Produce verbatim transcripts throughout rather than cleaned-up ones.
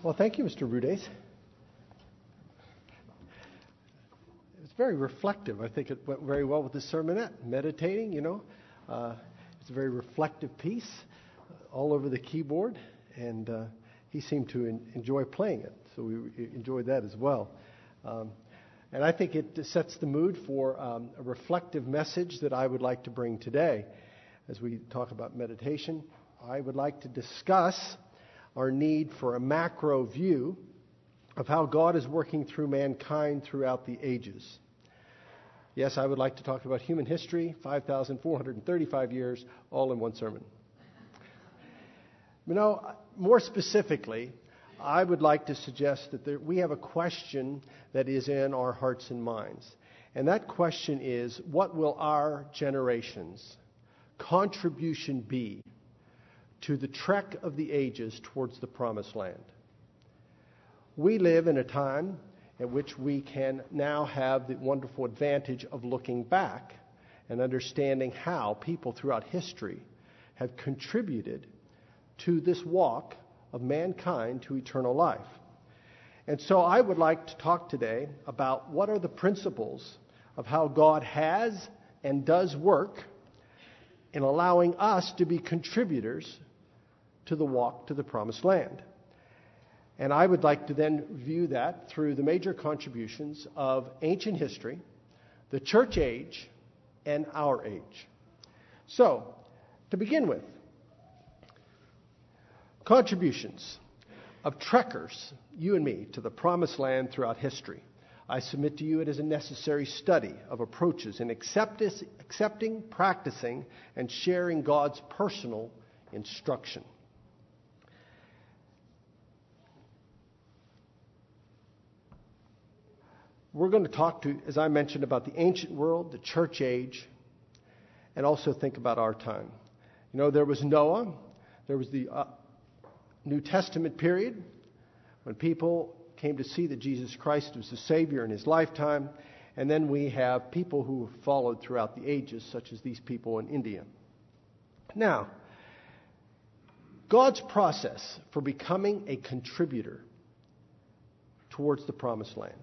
Well, thank you, Mister Rudes. It's very reflective. I think it went very well with the sermonette. Meditating, you know. Uh, it's a very reflective piece uh, all over the keyboard, and uh, he seemed to en- enjoy playing it, so we enjoyed that as well. Um, and I think it sets the mood for um, a reflective message that I would like to bring today. As we talk about meditation, I would like to discuss our need for a macro view of how God is working through mankind throughout the ages. Yes, I would like to talk about human history, five thousand four hundred thirty-five years, all in one sermon. You know, more specifically, I would like to suggest that there, we have a question that is in our hearts and minds. And that question is, what will our generation's contribution be to the trek of the ages towards the promised land? We live in a time at which we can now have the wonderful advantage of looking back and understanding how people throughout history have contributed to this walk of mankind to eternal life. And so I would like to talk today about what are the principles of how God has and does work in allowing us to be contributors to the walk to the promised land. And I would like to then view that through the major contributions of ancient history, the church age, and our age. So, to begin with, contributions of trekkers, you and me, to the promised land throughout history. I submit to you it is a necessary study of approaches in accepting, practicing, and sharing God's personal instruction. We're going to talk to, as I mentioned, about the ancient world, the church age, and also think about our time. You know, there was Noah, there was the uh, New Testament period, when people came to see that Jesus Christ was the Savior in his lifetime, and then we have people who have followed throughout the ages, such as these people in India. Now, God's process for becoming a contributor towards the promised land.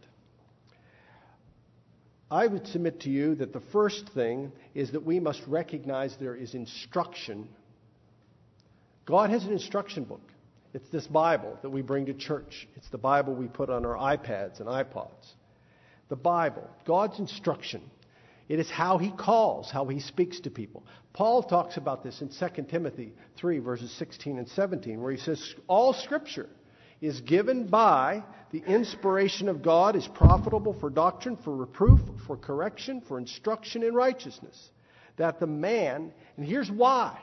I would submit to you that the first thing is that we must recognize there is instruction. God has an instruction book. It's this Bible that we bring to church. It's the Bible we put on our iPads and iPods. The Bible, God's instruction. It is how he calls, how he speaks to people. Paul talks about this in Second Timothy three, verses sixteen and seventeen, where he says, all Scripture is given by the inspiration of God, is profitable for doctrine, for reproof, for correction, for instruction in righteousness. That the man, and here's why.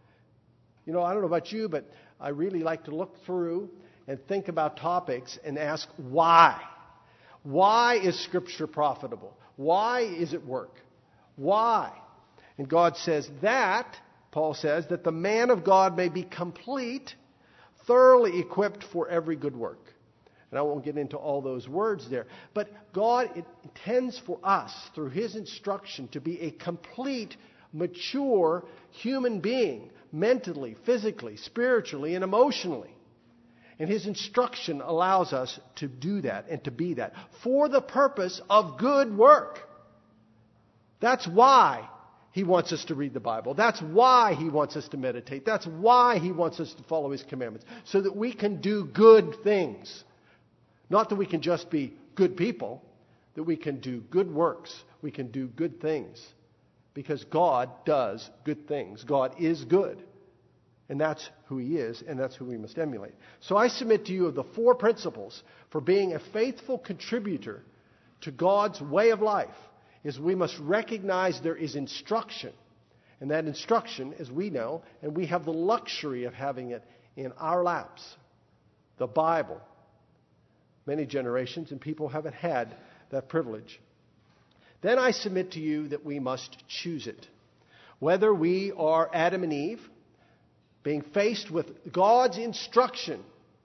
You know, I don't know about you, but I really like to look through and think about topics and ask why. Why is Scripture profitable? Why is it work? Why? And God says that, Paul says, that the man of God may be complete, thoroughly equipped for every good work. And I won't get into all those words there. But God intends for us, through his instruction, to be a complete, mature human being, mentally, physically, spiritually, and emotionally. And his instruction allows us to do that and to be that for the purpose of good work. That's why he wants us to read the Bible. That's why he wants us to meditate. That's why he wants us to follow his commandments, so that we can do good things. Not that we can just be good people, that we can do good works. We can do good things. Because God does good things. God is good. And that's who he is, and that's who we must emulate. So I submit to you of the four principles for being a faithful contributor to God's way of life is we must recognize there is instruction. And that instruction, as we know, and we have the luxury of having it in our laps, the Bible. Many generations and people haven't had that privilege. Then I submit to you that we must choose it. Whether we are Adam and Eve, being faced with God's instruction,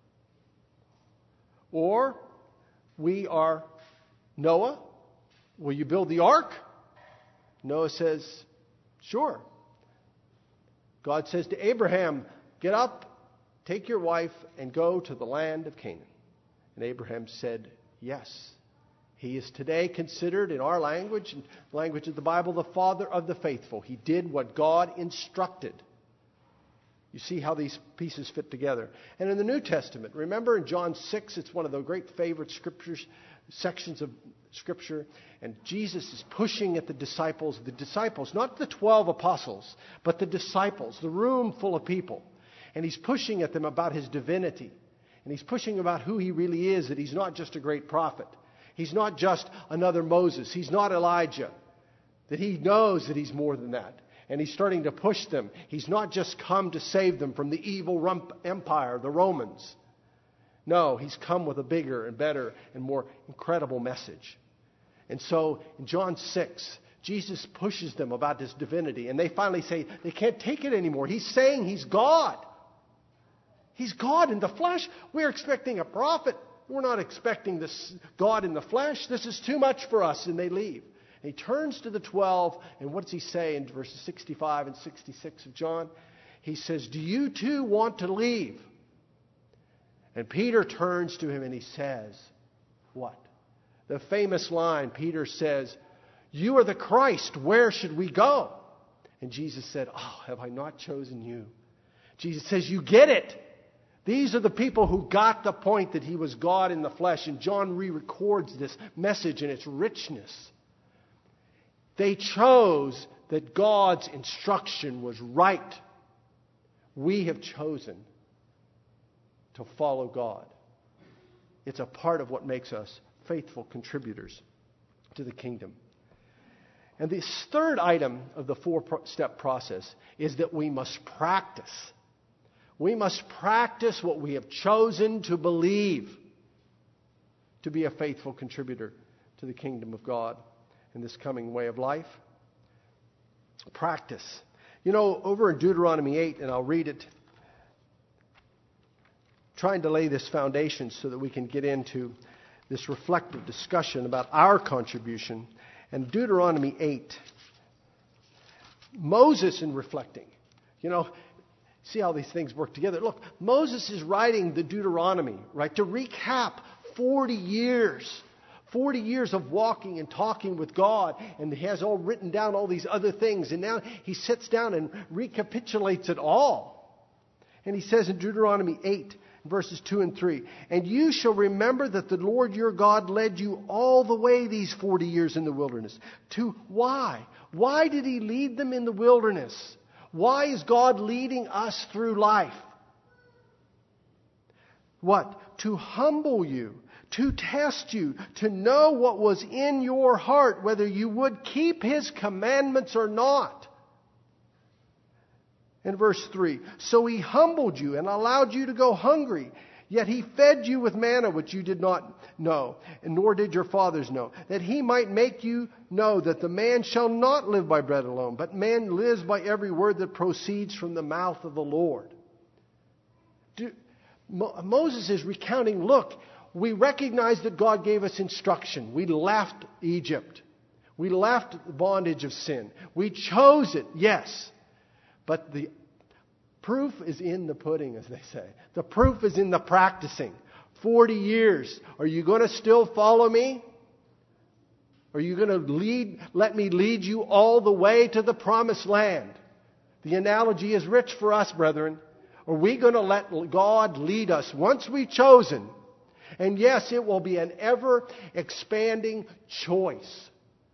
or we are Noah, will you build the ark? Noah says, sure. God says to Abraham, get up take your wife and go to the land of Canaan. And Abraham said, yes. He is today considered, in our language, in the language of the Bible, the father of the faithful. He did what God instructed. You see how these pieces fit together. And in the New Testament, remember in John six, it's one of the great favorite scriptures, sections of Scripture, and Jesus is pushing at the disciples, the disciples, not the twelve apostles, but the disciples, the room full of people. And he's pushing at them about his divinity. And he's pushing about who he really is, that he's not just a great prophet. He's not just another Moses. He's not Elijah. That he knows that he's more than that. And he's starting to push them. He's not just come to save them from the evil rump empire, the Romans. No, he's come with a bigger and better and more incredible message. And so in John six, Jesus pushes them about this divinity. And they finally say they can't take it anymore. He's saying he's God. He's God in the flesh. We're expecting a prophet. We're not expecting this God in the flesh. This is too much for us. And they leave. And he turns to the twelve. And what does he say in verses sixty-five and sixty-six of John? He says, do you too want to leave? And Peter turns to him and he says, what? The famous line, Peter says, you are the Christ. Where should we go? And Jesus said, oh, have I not chosen you? Jesus says, you get it. These are the people who got the point that he was God in the flesh. And John re-records this message in its richness. They chose that God's instruction was right. We have chosen to follow God. It's a part of what makes us faithful contributors to the kingdom. And this third item of the four-step process is that we must practice. We must practice what we have chosen to believe to be a faithful contributor to the kingdom of God in this coming way of life. Practice. You know, over in Deuteronomy eight, and I'll read it, trying to lay this foundation so that we can get into this reflective discussion about our contribution. And Deuteronomy eight, Moses in reflecting. You know, see how these things work together. Look, Moses is writing the Deuteronomy, right, to recap forty years. forty years of walking and talking with God. And he has all written down all these other things. And now he sits down and recapitulates it all. And he says in Deuteronomy eight, verses two and three, and you shall remember that the Lord your God led you all the way these forty years in the wilderness. To why? Why did he lead them in the wilderness? Why is God leading us through life? What? To humble you, to test you, to know what was in your heart, whether you would keep his commandments or not. In verse three, so he humbled you and allowed you to go hungry, yet he fed you with manna which you did not know, and nor did your fathers know, that he might make you know that the man shall not live by bread alone, but man lives by every word that proceeds from the mouth of the Lord. Do, Mo, Moses is recounting, look, we recognize that God gave us instruction. We left Egypt. We left the bondage of sin. We chose it, yes. But the proof is in the pudding, as they say. The proof is in the practicing. Forty years. Are you going to still follow me? Are you going to lead, let me lead you all the way to the promised land? The analogy is rich for us, brethren. Are we going to let God lead us once we've chosen? And yes, it will be an ever-expanding choice.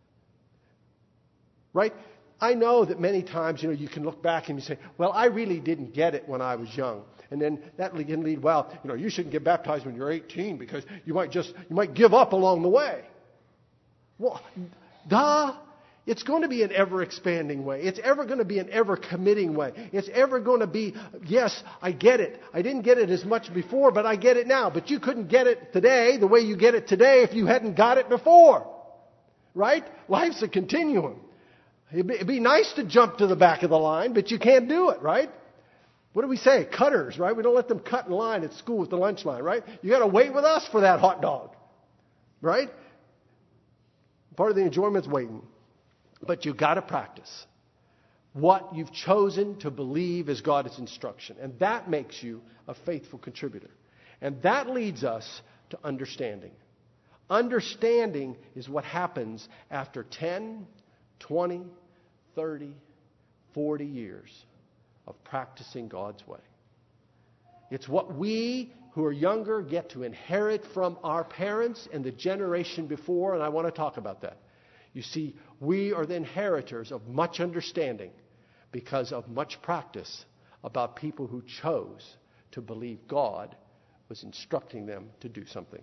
Right? I know that many times, you know, you can look back and you say, well, I really didn't get it when I was young. And then that can lead, well, you know, you shouldn't get baptized when you're eighteen because you might just, you might give up along the way. Well, duh. It's going to be an ever-expanding way. It's ever going to be an ever-committing way. It's ever going to be, yes, I get it. I didn't get it as much before, but I get it now. But you couldn't get it today the way you get it today if you hadn't got it before. Right? Life's a continuum. It'd be, it'd be nice to jump to the back of the line, but you can't do it, right? What do we say? Cutters, right? We don't let them cut in line at school with the lunch line, right? You got to wait with us for that hot dog, right? Part of the enjoyment's waiting. But you got to practice. what you've chosen to believe as God's instruction. And that makes you a faithful contributor. And that leads us to understanding. Understanding is what happens after ten, twenty, thirty, forty years of practicing God's way. It's what we who are younger get to inherit from our parents and the generation before, and I want to talk about that. You see, we are the inheritors of much understanding because of much practice about people who chose to believe God was instructing them to do something.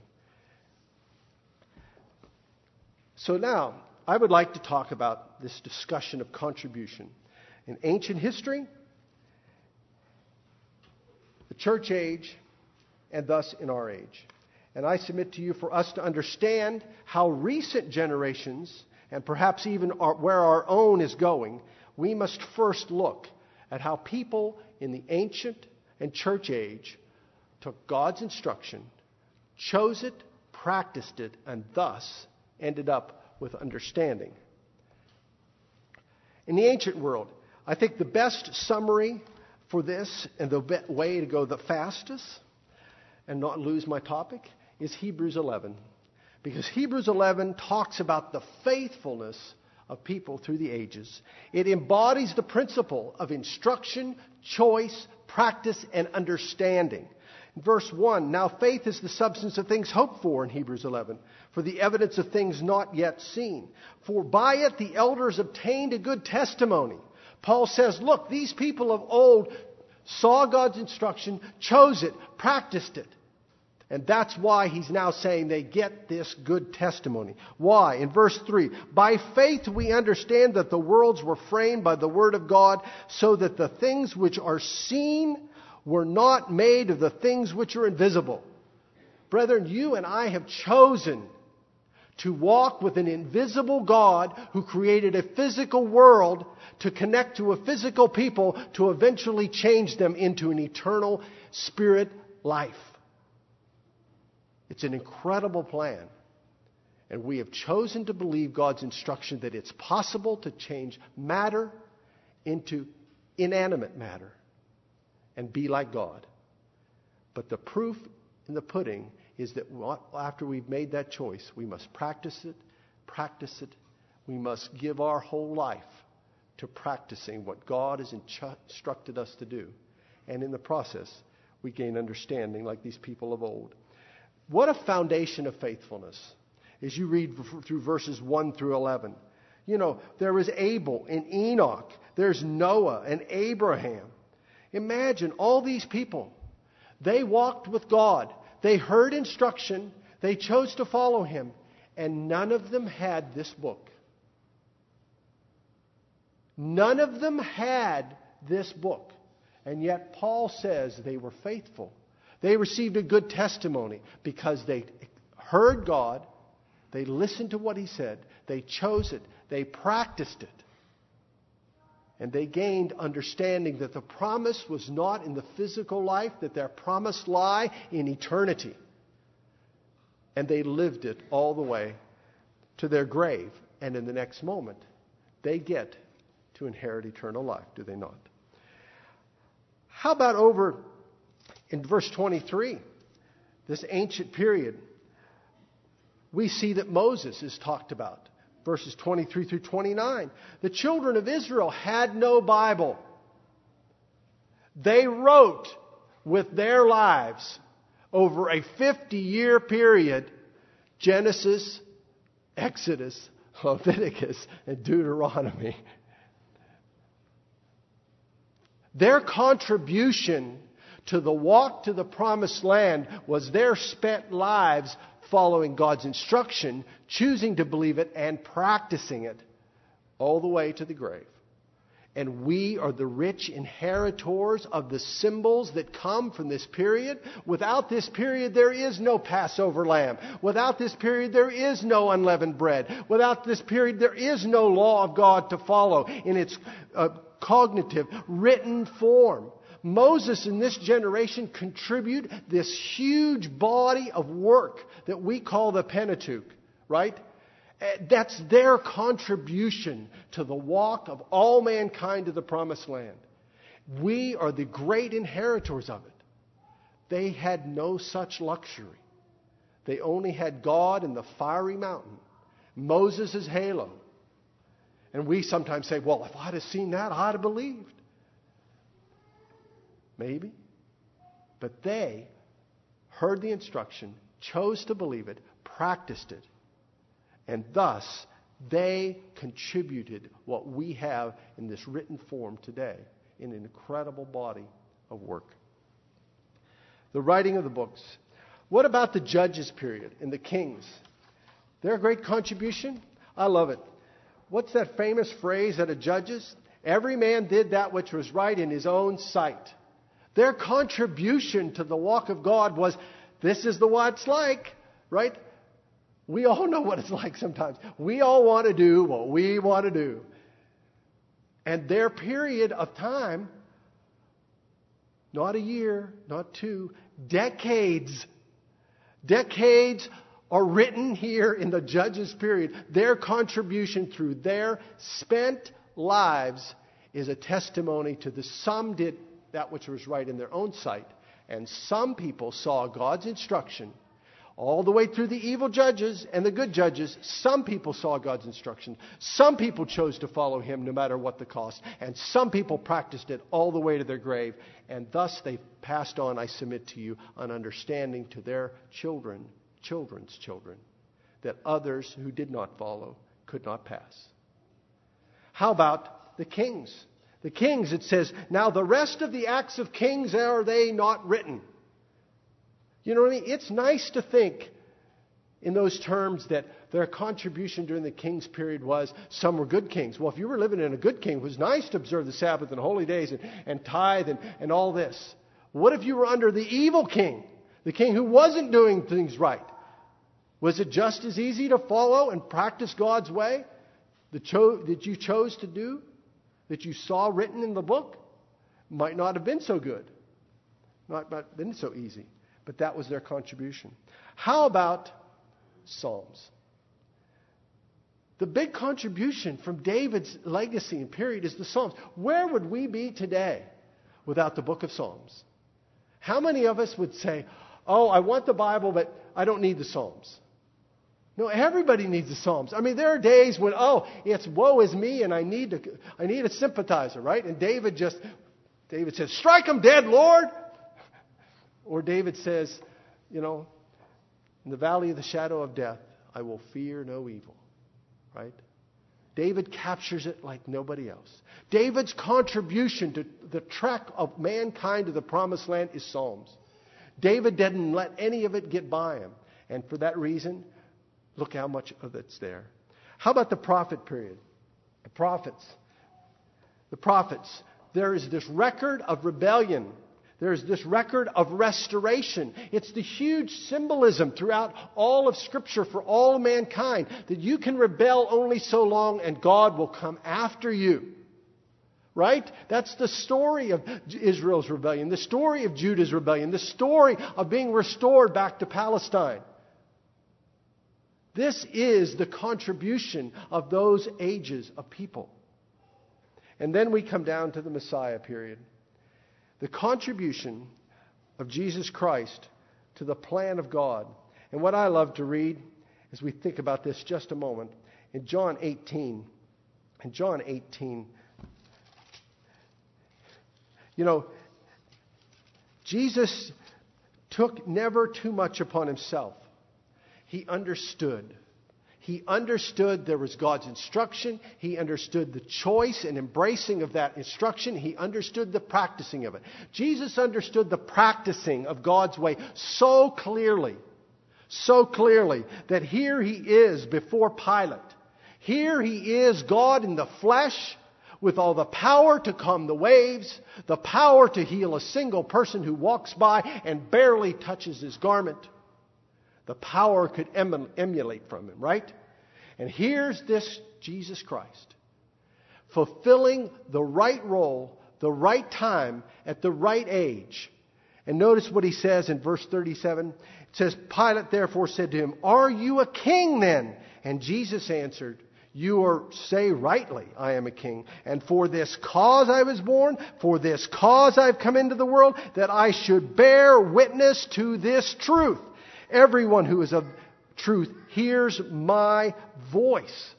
So now, I would like to talk about this discussion of contribution. In ancient history, the church age, and thus in our age. And I submit to you, for us to understand how recent generations, and perhaps even our, where our own is going, we must first look at how people in the ancient and church age took God's instruction, chose it, practiced it, and thus ended up with understanding. In the ancient world, I think the best summary for this and the be- way to go the fastest and not lose my topic is Hebrews eleven. Because Hebrews eleven talks about the faithfulness of people through the ages. It embodies the principle of instruction, choice, practice, and understanding. In verse one, now faith is the substance of things hoped for in Hebrews eleven, for the evidence of things not yet seen. For by it the elders obtained a good testimony. Paul says, look, these people of old saw God's instruction, chose it, practiced it. And that's why he's now saying they get this good testimony. Why? In verse three, by faith we understand that the worlds were framed by the word of God, so that the things which are seen were not made of the things which are invisible. Brethren, you and I have chosen to walk with an invisible God who created a physical world to connect to a physical people to eventually change them into an eternal spirit life. It's an incredible plan. And we have chosen to believe God's instruction that it's possible to change matter into inanimate matter and be like God. But the proof in the pudding is that after we've made that choice, we must practice it, practice it. We must give our whole life to practicing what God has instructed us to do. And in the process, we gain understanding like these people of old. What a foundation of faithfulness as you read through verses one through eleven. You know, there was Abel and Enoch. There's Noah and Abraham. Imagine all these people. They walked with God. They heard instruction. They chose to follow him. And none of them had this book. None of them had this book. And yet Paul says they were faithful. They received a good testimony because they heard God. They listened to what he said. They chose it. They practiced it. And they gained understanding that the promise was not in the physical life, that their promise lie in eternity. And they lived it all the way to their grave. And in the next moment, they get to inherit eternal life, do they not? How about over in verse twenty-three, this ancient period, we see that Moses is talked about. Verses twenty-three through twenty-nine. The children of Israel had no Bible. They wrote with their lives over a fifty-year period Genesis, Exodus, Leviticus, and Deuteronomy. Their contribution to the walk to the promised land was their spent lives following God's instruction, choosing to believe it, and practicing it all the way to the grave. And we are the rich inheritors of the symbols that come from this period. Without this period, there is no Passover lamb. Without this period, there is no unleavened bread. Without this period, there is no law of God to follow in its uh, cognitive, written form. Moses in this generation contribute this huge body of work that we call the Pentateuch, right? That's their contribution to the walk of all mankind to the promised land. We are the great inheritors of it. They had no such luxury. They only had God and the fiery mountain, Moses' halo. And we sometimes say, well, if I'd have seen that, I'd have believed. Maybe. But they heard the instruction, chose to believe it, practiced it, and thus they contributed what we have in this written form today in an incredible body of work. The writing of the books. What about the Judges period and the Kings? Their great contribution? I love it. What's that famous phrase out of Judges? Every man did that which was right in his own sight. Their contribution to the walk of God was, this is the what it's like, right? We all know what it's like sometimes. We all want to do what we want to do. And their period of time, not a year, not two, decades, decades are written here in the Judges period. Their contribution through their spent lives is a testimony to the some did that which was right in their own sight, and some people saw God's instruction all the way through the evil judges and the good judges. Some people saw God's instruction. Some people chose to follow Him no matter what the cost. And some people practiced it all the way to their grave. And thus they passed on, I submit to you, an understanding to their children, children's children, that others who did not follow could not pass. How about the kings? The kings, it says, now the rest of the acts of kings, are they not written? You know what I mean? It's nice to think in those terms that their contribution during the king's period was some were good kings. Well, if you were living in a good king, it was nice to observe the Sabbath and holy days and, and tithe and, and all this. What if you were under the evil king, the king who wasn't doing things right? Was it just as easy to follow and practice God's way that, cho- that you chose to do, that you saw written in the book? Might not have been so good. Not, not been so easy. But that was their contribution. How about Psalms? The big contribution from David's legacy and period is the Psalms. Where would we be today without the book of Psalms? How many of us would say, oh, I want the Bible, but I don't need the Psalms? No, everybody needs the Psalms. I mean, there are days when, oh, it's woe is me and I need to, I need a sympathizer, right? And David just, David says, strike them dead, Lord. Or David says, you know, in the valley of the shadow of death, I will fear no evil. Right? David captures it like nobody else. David's contribution to the trek of mankind to the promised land is Psalms. David didn't let any of it get by him. And for that reason, look how much of it's there. How about the prophet period? The prophets. The prophets. There is this record of rebellion. There's this record of restoration. It's the huge symbolism throughout all of Scripture for all mankind that you can rebel only so long and God will come after you. Right? That's the story of Israel's rebellion, the story of Judah's rebellion, the story of being restored back to Palestine. This is the contribution of those ages of people. And then we come down to the Messiah period. The contribution of Jesus Christ to the plan of God. And what I love to read as we think about this just a moment, in John eighteen. In John eighteen, you know, Jesus took never too much upon himself. He understood. He understood there was God's instruction. He understood the choice and embracing of that instruction. He understood the practicing of it. Jesus understood the practicing of God's way so clearly, so clearly that here he is before Pilate. Here he is, God in the flesh, with all the power to calm the waves, the power to heal a single person who walks by and barely touches his garment. The power could em- emulate from him, right? And here's this Jesus Christ, fulfilling the right role, the right time, at the right age. And notice what he says in verse thirty-seven. It says, Pilate therefore said to him, "Are you a king then?" And Jesus answered, "You are, say rightly, I am a king. And for this cause I was born, for this cause I've come into the world, that I should bear witness to this truth. Everyone who is of truth hears my voice."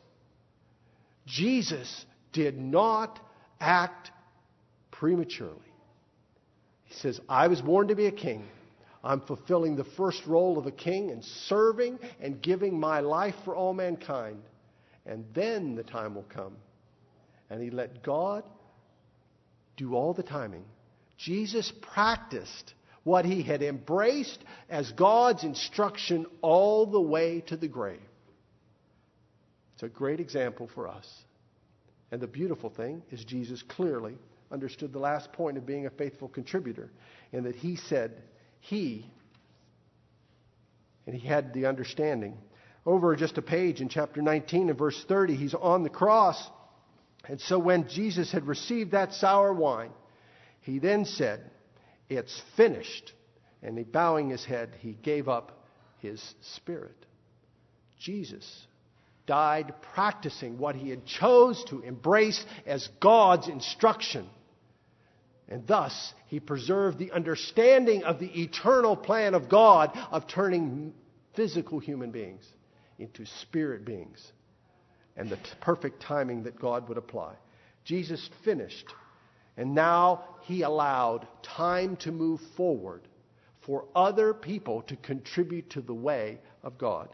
Jesus did not act prematurely. He says, I was born to be a king. I'm fulfilling the first role of a king and serving and giving my life for all mankind. And then the time will come. And he let God do all the timing. Jesus practiced what he had embraced as God's instruction all the way to the grave. It's a great example for us. And the beautiful thing is Jesus clearly understood the last point of being a faithful contributor, and that he said he, and he had the understanding. Over just a page in chapter nineteen and verse thirty, he's on the cross. And so when Jesus had received that sour wine, he then said, "It's finished." And he, bowing his head, he gave up his spirit. Jesus died practicing what he had chose to embrace as God's instruction. And thus, he preserved the understanding of the eternal plan of God of turning physical human beings into spirit beings, and the t- perfect timing that God would apply. Jesus finished, and now he allowed time to move forward for other people to contribute to the way of God.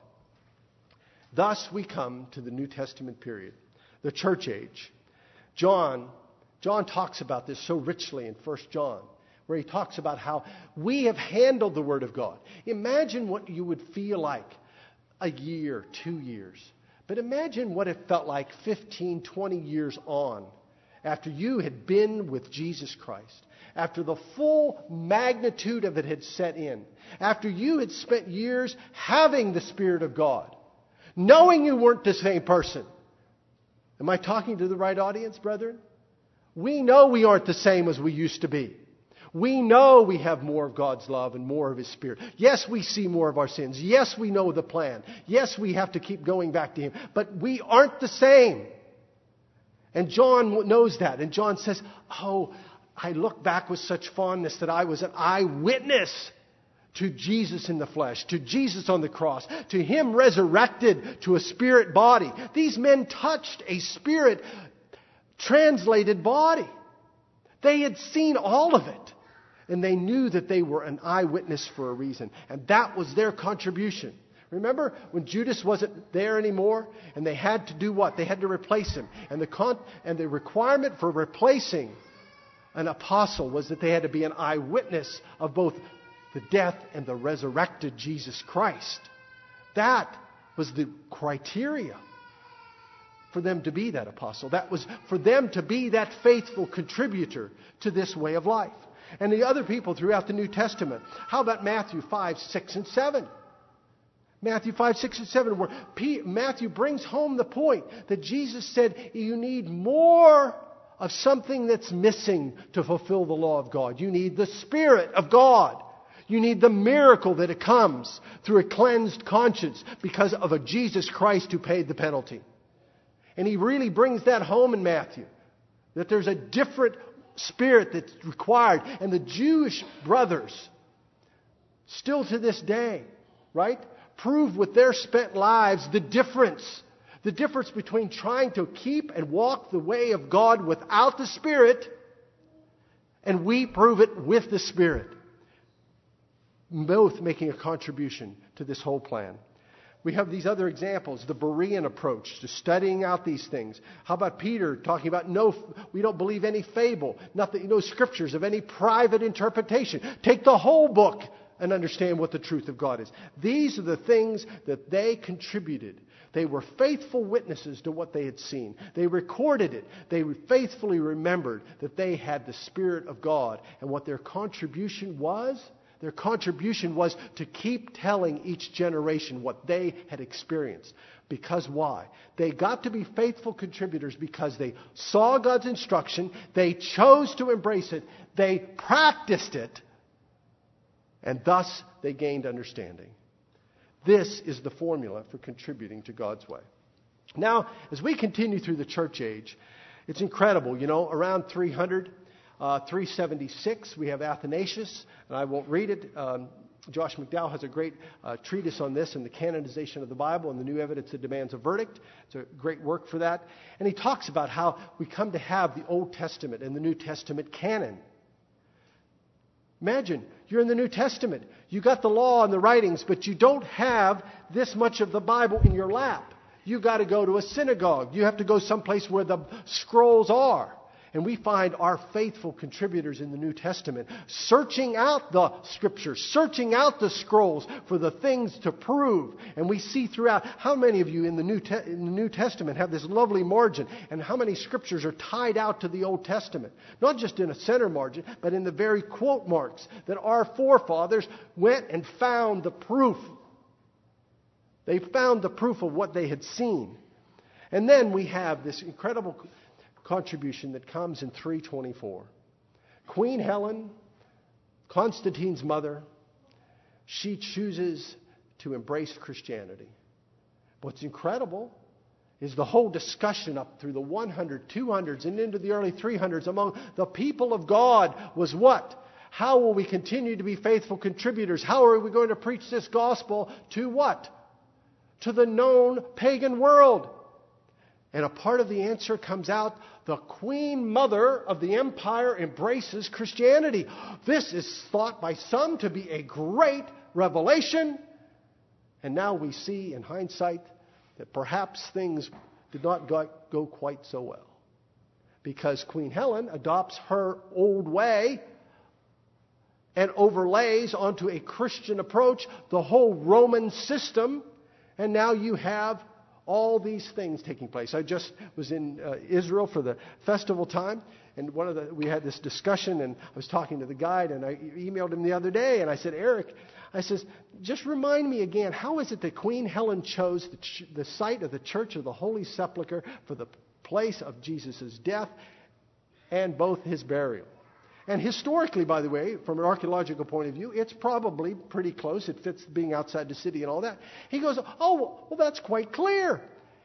Thus we come to the New Testament period, the church age. John, John talks about this so richly in First John, where he talks about how we have handled the Word of God. Imagine what you would feel like a year, two years. But imagine what it felt like fifteen, twenty years on, after you had been with Jesus Christ, after the full magnitude of it had set in, after you had spent years having the Spirit of God, knowing you weren't the same person. Am I talking to the right audience, brethren? We know we aren't the same as we used to be. We know we have more of God's love and more of His Spirit. Yes, we see more of our sins. Yes, we know the plan. Yes, we have to keep going back to Him. But we aren't the same. And John knows that. And John says, oh, I look back with such fondness that I was an eyewitness to Jesus in the flesh, to Jesus on the cross, to Him resurrected to a spirit body. These men touched a spirit translated body. They had seen all of it. And they knew that they were an eyewitness for a reason. And that was their contribution. Remember when Judas wasn't there anymore? And they had to do what? They had to replace him. And the con- and the requirement for replacing an apostle was that they had to be an eyewitness of both the death and the resurrected Jesus Christ. That was the criteria for them to be that apostle. That was for them to be that faithful contributor to this way of life. And the other people throughout the New Testament. How about Matthew five, six, and seven? Matthew five, six, and seven, where P- Matthew brings home the point that Jesus said you need more of something that's missing to fulfill the law of God. You need the Spirit of God. You need the miracle that it comes through a cleansed conscience because of a Jesus Christ who paid the penalty. And he really brings that home in Matthew, that there's a different Spirit that's required. And the Jewish brothers, still to this day, right, prove with their spent lives the difference. The difference between trying to keep and walk the way of God without the Spirit, and we prove it with the Spirit. Both making a contribution to this whole plan. We have these other examples, the Berean approach to studying out these things. How about Peter talking about no, we don't believe any fable, nothing, no scriptures of any private interpretation. Take the whole book and understand what the truth of God is. These are the things that they contributed. They were faithful witnesses to what they had seen. They recorded it. They faithfully remembered that they had the Spirit of God. And what their contribution was, their contribution was to keep telling each generation what they had experienced. Because why? They got to be faithful contributors because they saw God's instruction, they chose to embrace it, they practiced it, And thus they gained understanding. This is the formula for contributing to God's way. Now, as we continue through the church age, it's incredible. You know, around three hundred, uh, three seventy-six, we have Athanasius, and I won't read it. Um, Josh McDowell has a great uh, treatise on this and the canonization of the Bible and the new evidence that demands a verdict. It's a great work for that. And he talks about how we come to have the Old Testament and the New Testament canon. Imagine, you're in the New Testament. You got the law and the writings, but you don't have this much of the Bible in your lap. You've got to go to a synagogue. You have to go someplace where the scrolls are. And we find our faithful contributors in the New Testament searching out the Scriptures, searching out the scrolls for the things to prove. And we see throughout, how many of you in the New, Te- in the New Testament have this lovely margin, and how many Scriptures are tied out to the Old Testament? Not just in a center margin, but in the very quote marks that our forefathers went and found the proof. They found the proof of what they had seen. And then we have this incredible contribution that comes in three twenty-four. Queen Helen, Constantine's mother, she chooses to embrace Christianity. What's incredible is the whole discussion up through the one hundred, two hundreds, and into the early three hundreds among the people of God was what? How will we continue to be faithful contributors? How are we going to preach this gospel to what? To the known pagan world. And a part of the answer comes out, the Queen Mother of the Empire embraces Christianity. This is thought by some to be a great revelation. And now we see in hindsight that perhaps things did not go quite so well. Because Queen Helen adopts her old way and overlays onto a Christian approach the whole Roman system. And now you have all these things taking place. I just was in uh, Israel for the festival time, and one of the we had this discussion, and I was talking to the guide, and I emailed him the other day, and I said, Eric, I says, just remind me again, how is it that Queen Helen chose the, ch- the site of the Church of the Holy Sepulchre for the place of Jesus' death and both his burial? And historically, by the way, from an archaeological point of view, it's probably pretty close. It fits being outside the city and all that. He goes, oh, well, that's quite clear.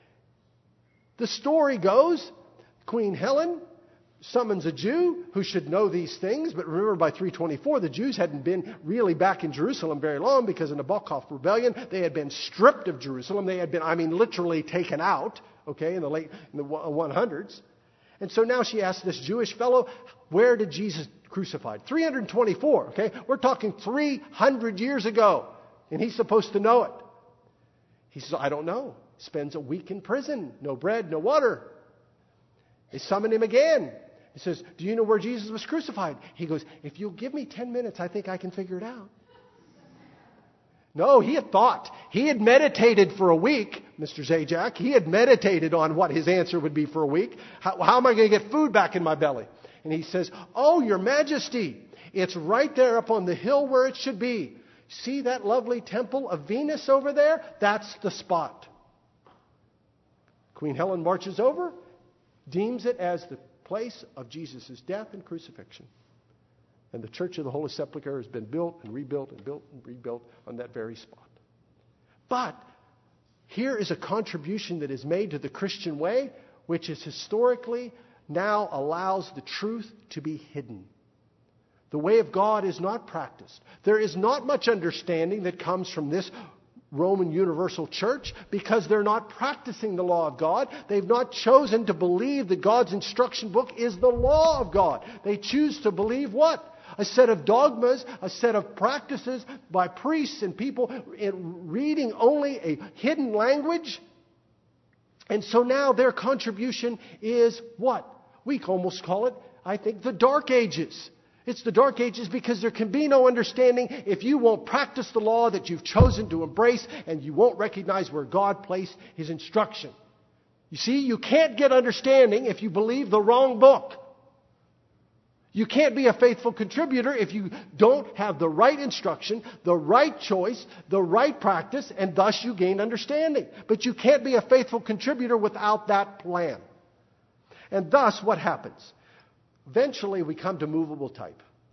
The story goes, Queen Helen summons a Jew who should know these things. But remember, by three twenty-four, the Jews hadn't been really back in Jerusalem very long because in the Nabokoth rebellion, they had been stripped of Jerusalem. They had been, I mean, literally taken out, okay, in the late in the one hundreds. And so now she asks this Jewish fellow, where did Jesus crucified? three twenty-four, okay? We're talking three hundred years ago. And he's supposed to know it. He says, I don't know. Spends a week in prison. No bread, no water. They summon him again. He says, do you know where Jesus was crucified? He goes, if you'll give me ten minutes, I think I can figure it out. No, he had thought. He had meditated for a week, Mister Zajac. He had meditated on what his answer would be for a week. How, how am I going to get food back in my belly? And he says, oh, Your Majesty, it's right there up on the hill where it should be. See that lovely temple of Venus over there? That's the spot. Queen Helen marches over, deems it as the place of Jesus' death and crucifixion. And the Church of the Holy Sepulchre has been built and rebuilt and built and rebuilt on that very spot. But here is a contribution that is made to the Christian way, which is historically now allows the truth to be hidden. The way of God is not practiced. There is not much understanding that comes from this Roman Universal Church because they're not practicing the law of God. They've not chosen to believe that God's instruction book is the law of God. They choose to believe what? A set of dogmas, a set of practices by priests and people in reading only a hidden language. And so now their contribution is what? We almost call it, I think, the Dark Ages. It's the Dark Ages because there can be no understanding if you won't practice the law that you've chosen to embrace and you won't recognize where God placed His instruction. You see, you can't get understanding if you believe the wrong book. You can't be a faithful contributor if you don't have the right instruction, the right choice, the right practice, and thus you gain understanding. But you can't be a faithful contributor without that plan. And thus, what happens? Eventually, we come to movable type.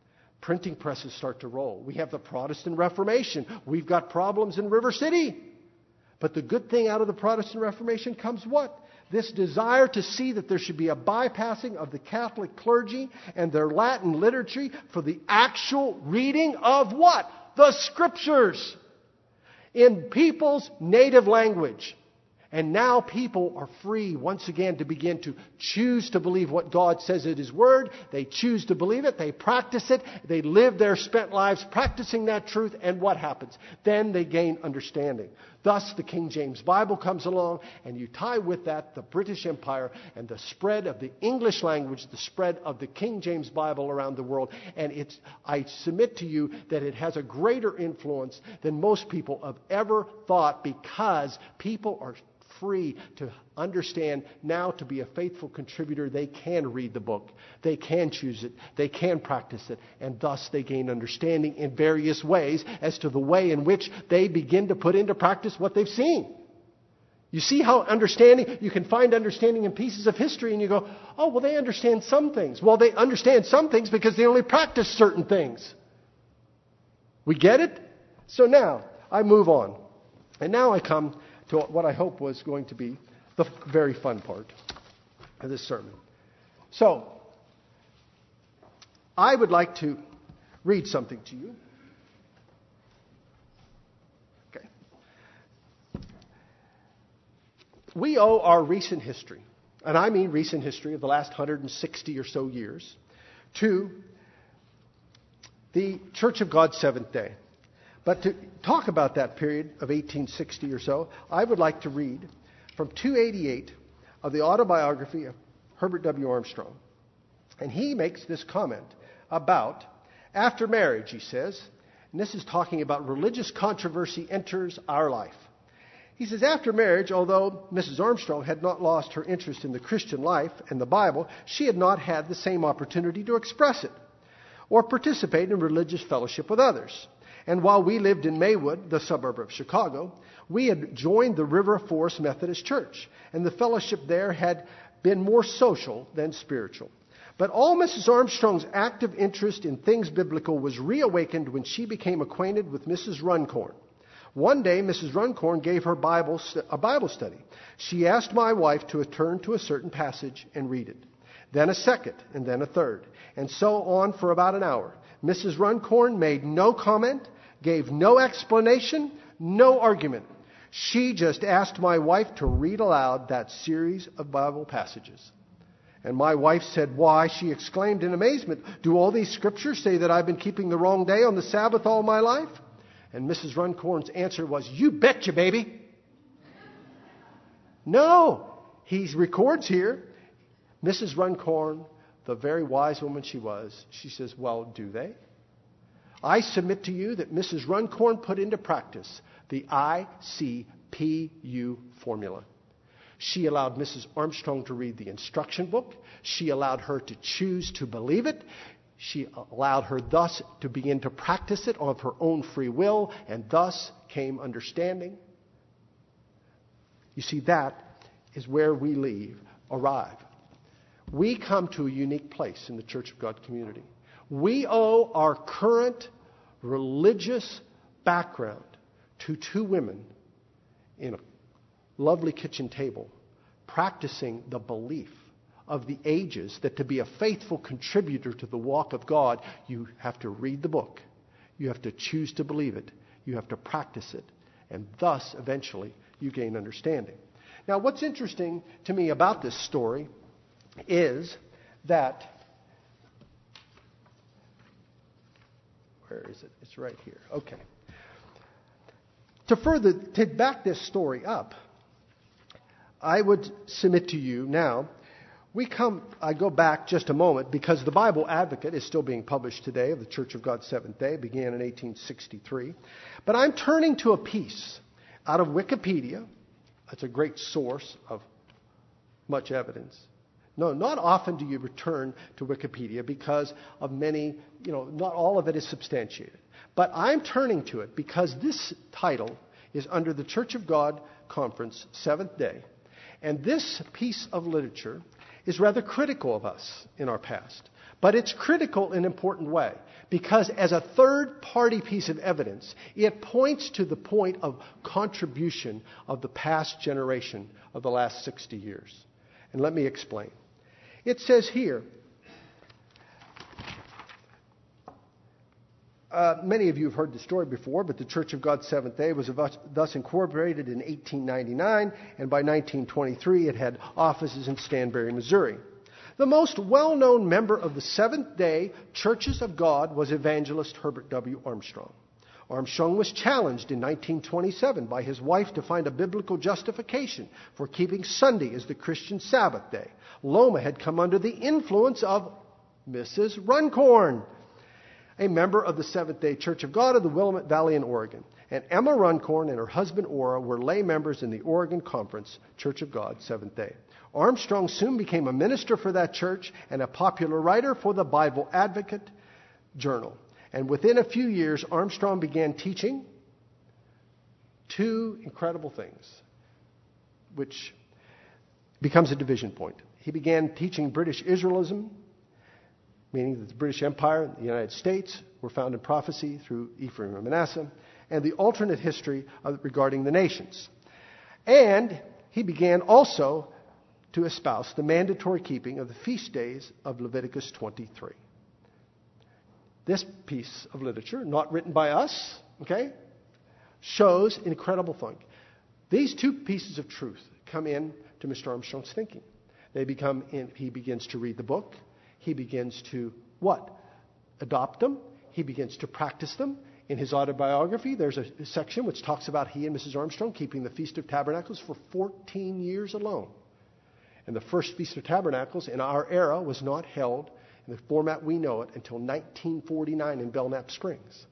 printing presses start to roll. We have the Protestant Reformation. We've got problems in River City. But the good thing out of the Protestant Reformation comes what? This desire to see that there should be a bypassing of the Catholic clergy and their Latin liturgy for the actual reading of what? The Scriptures in people's native language. And now people are free once again to begin to choose to believe what God says in His Word. They choose to believe it. They practice it. They live their spent lives practicing that truth. And what happens? Then they gain understanding. Thus, the King James Bible comes along, and you tie with that the British Empire and the spread of the English language, the spread of the King James Bible around the world. And it's, I submit to you that it has a greater influence than most people have ever thought, because people are free to understand now. To be a faithful contributor, they can read the book, they can choose it, they can practice it, and thus they gain understanding in various ways as to the way in which they begin to put into practice what they've seen. You see how understanding, you can find understanding in pieces of history, and you go, oh, well, they understand some things. Well, they understand some things because they only practice certain things. We get it? So now I move on, and now I come to what I hope was going to be the very fun part of this sermon. So, I would like to read something to you. Okay. We owe our recent history, and I mean recent history of the last one hundred sixty or so years, to the Church of God Seventh Day. But to talk about that period of eighteen sixty or so, I would like to read from two eighty-eight of the autobiography of Herbert W. Armstrong. And he makes this comment about, after marriage, he says, and this is talking about religious controversy enters our life. He says, after marriage, although Missus Armstrong had not lost her interest in the Christian life and the Bible, she had not had the same opportunity to express it or participate in religious fellowship with others. And while we lived in Maywood, the suburb of Chicago, we had joined the River Forest Methodist Church, and the fellowship there had been more social than spiritual. But all Missus Armstrong's active interest in things biblical was reawakened when she became acquainted with Missus Runcorn. One day, Missus Runcorn gave her Bible a Bible study. She asked my wife to turn to a certain passage and read it. Then a second, and then a third, and so on for about an hour. Missus Runcorn made no comment, gave no explanation, no argument. She just asked my wife to read aloud that series of Bible passages. And my wife said, "Why," she exclaimed in amazement, "do all these scriptures say that I've been keeping the wrong day on the Sabbath all my life?" And Missus Runcorn's answer was, "You betcha, baby." No, he records here, Missus Runcorn, the very wise woman she was, she says, "Well, do they?" I submit to you that Missus Runcorn put into practice the I C P U formula. She allowed Missus Armstrong to read the instruction book. She allowed her to choose to believe it. She allowed her thus to begin to practice it of her own free will, and thus came understanding. You see, that is where we leave, arrive. We come to a unique place in the Church of God community. We owe our current religious background to two women in a lovely kitchen table practicing the belief of the ages that to be a faithful contributor to the walk of God, you have to read the book. You have to choose to believe it. You have to practice it. And thus, eventually, you gain understanding. Now, what's interesting to me about this story is that, where is it? It's right here. Okay. To further, to back this story up, I would submit to you now, we come, I go back just a moment because the Bible Advocate is still being published today of the Church of God Seventh Day, began in eighteen sixty-three. But I'm turning to a piece out of Wikipedia. That's a great source of much evidence. No, not often do you return to Wikipedia because of many, you know, not all of it is substantiated. But I'm turning to it because this title is under the Church of God Conference, Seventh Day. And this piece of literature is rather critical of us in our past. But it's critical in an important way Because as a third-party piece of evidence, it points to the point of contribution of the past generation of the last sixty years. And let me explain. It says here, uh, many of you have heard the story before, but the Church of God Seventh-day was thus incorporated in eighteen ninety-nine, and by nineteen twenty-three it had offices in Stanberry, Missouri. The most well-known member of the Seventh-day Churches of God was evangelist Herbert W. Armstrong. Armstrong was challenged in nineteen twenty-seven by his wife to find a biblical justification for keeping Sunday as the Christian Sabbath day. Loma had come under the influence of Missus Runcorn, a member of the Seventh-day Church of God of the Willamette Valley in Oregon. And Emma Runcorn and her husband Ora were lay members in the Oregon Conference Church of God Seventh-day. Armstrong soon became a minister for that church and a popular writer for the Bible Advocate Journal. And within a few years, Armstrong began teaching two incredible things, which becomes a division point. He began teaching British Israelism, meaning that the British Empire and the United States were found in prophecy through Ephraim and Manasseh, and the alternate history of, regarding the nations. And he began also to espouse the mandatory keeping of the feast days of Leviticus twenty-three. This piece of literature, not written by us, okay, shows an incredible thing. These two pieces of truth come in to Mister Armstrong's thinking. They become in, he begins to read the book. He begins to, what? Adopt them. He begins to practice them. In his autobiography, there's a section which talks about he and Missus Armstrong keeping the Feast of Tabernacles for fourteen years alone. And the first Feast of Tabernacles in our era was not held in the format we know it until nineteen forty-nine in Belknap Springs.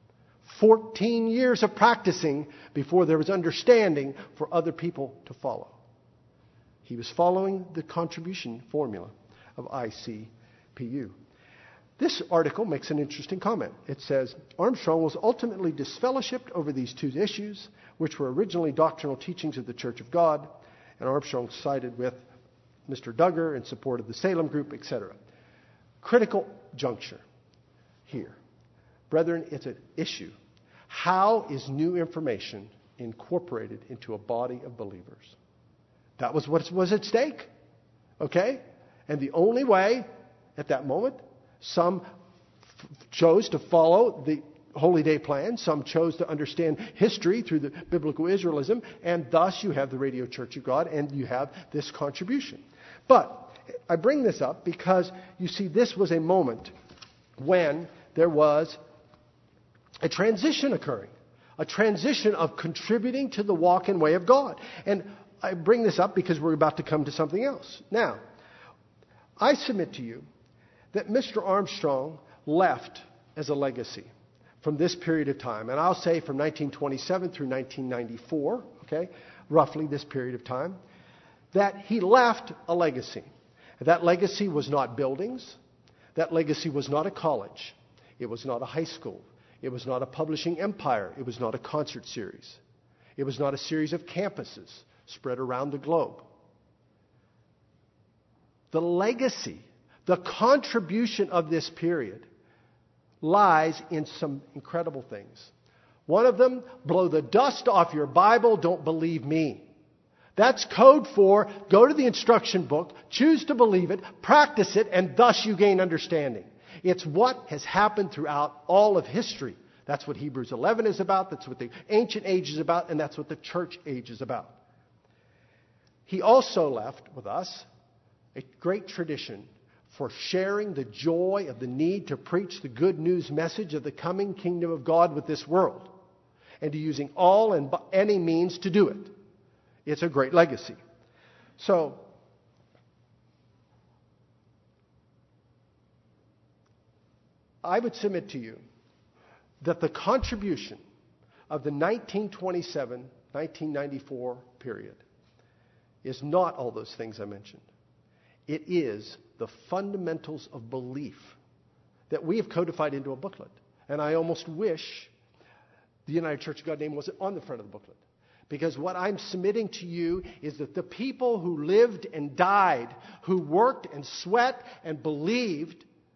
fourteen years of practicing before there was understanding for other people to follow. He was following the contribution formula of I C P U. This article makes an interesting comment. It says, Armstrong was ultimately disfellowshipped over these two issues, which were originally doctrinal teachings of the Church of God, and Armstrong sided with Mister Duggar in support of the Salem Group, et cetera. Critical juncture here. Brethren, it's an issue. How is new information incorporated into a body of believers? That was what was at stake. Okay? And the only way at that moment, some f- chose to follow the Holy Day plan. Some chose to understand history through the biblical Israelism. And thus you have the Radio Church of God and you have this contribution. But I bring this up because you see this was a moment when there was a transition occurring. A transition of contributing to the walk and way of God. And I bring this up because we're about to come to something else. Now, I submit to you that Mister Armstrong left as a legacy from this period of time. And I'll say from nineteen twenty-seven through nineteen ninety-four, okay, roughly this period of time, that he left a legacy. That legacy was not buildings. That legacy was not a college. It was not a high school. It was not a publishing empire. It was not a concert series. It was not a series of campuses spread around the globe. The legacy, the contribution of this period lies in some incredible things. One of them, blow the dust off your Bible, don't believe me. That's code for go to the instruction book, choose to believe it, practice it, and thus you gain understanding. It's what has happened throughout all of history. That's what Hebrews eleven is about, that's what the ancient age is about, and that's what the church age is about. He also left with us a great tradition for sharing the joy of the need to preach the good news message of the coming kingdom of God with this world, and to using all and any means to do it. It's a great legacy. So, I would submit to you that the contribution of the nineteen twenty-seven nineteen ninety-four period is not all those things I mentioned. It is the fundamentals of belief that we have codified into a booklet. And I almost wish the United Church of God name wasn't on the front of the booklet. Because what I'm submitting to you is that the people who lived and died, who worked and sweat and believed,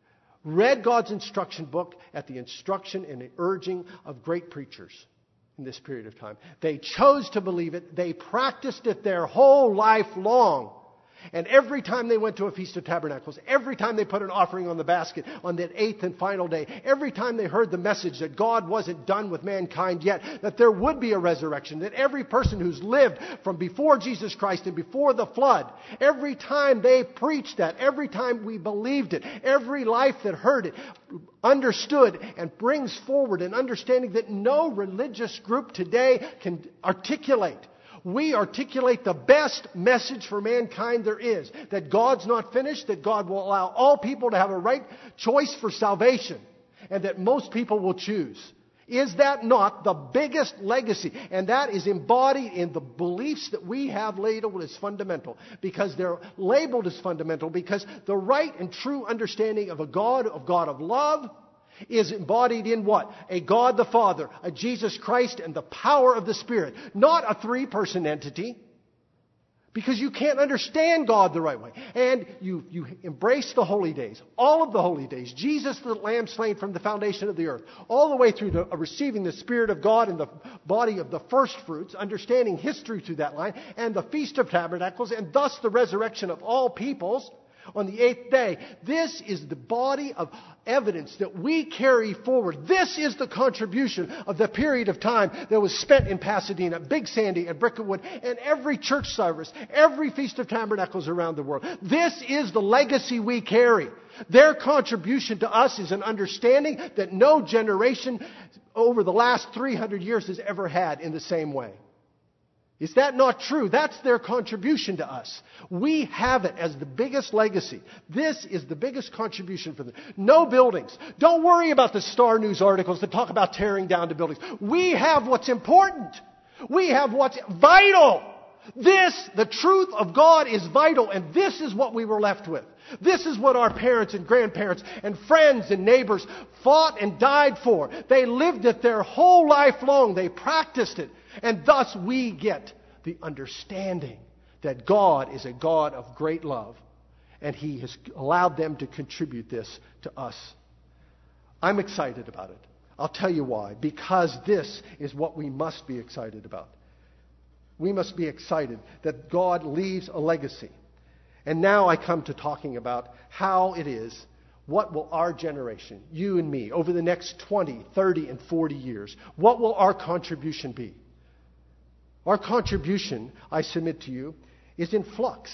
read God's instruction book at the instruction and the urging of great preachers in this period of time. They chose to believe it. They practiced it their whole life long. And every time they went to a Feast of Tabernacles, every time they put an offering on the basket on that eighth and final day, every time they heard the message that God wasn't done with mankind yet, that there would be a resurrection, that every person who's lived from before Jesus Christ and before the flood, every time they preached that, every time we believed it, every life that heard it, understood and brings forward an understanding that no religious group today can articulate. We articulate the best message for mankind there is. That God's not finished, that God will allow all people to have a right choice for salvation, and that most people will choose. Is that not the biggest legacy? And that is embodied in the beliefs that we have labeled as fundamental. Because they're labeled as fundamental because the right and true understanding of a God, of God of love, is embodied in what? A God the Father, a Jesus Christ, and the power of the Spirit. Not a three-person entity. Because you can't understand God the right way. And you, you embrace the holy days. All of the holy days. Jesus, the Lamb slain from the foundation of the earth. All the way through to receiving the Spirit of God in the body of the first fruits. Understanding history through that line. And the Feast of Tabernacles. And thus the resurrection of all peoples on the eighth day. This is the body of evidence that we carry forward. This is the contribution of the period of time that was spent in Pasadena, Big Sandy, and Brickwood, and every church service, every Feast of Tabernacles around the world. This is the legacy we carry. Their contribution to us is an understanding that no generation over the last three hundred years has ever had in the same way. Is that not true? That's their contribution to us. We have it as the biggest legacy. This is the biggest contribution for them. No buildings. Don't worry about the Star News articles that talk about tearing down the buildings. We have what's important. We have what's vital. This, the truth of God, is vital, and this is what we were left with. This is what our parents and grandparents and friends and neighbors fought and died for. They lived it their whole life long. They practiced it. And thus we get the understanding that God is a God of great love. And He has allowed them to contribute this to us. I'm excited about it. I'll tell you why. Because this is what we must be excited about. We must be excited that God leaves a legacy. And now I come to talking about how it is, what will our generation, you and me, over the next twenty, thirty, and forty years, what will our contribution be? Our contribution, I submit to you, is in flux.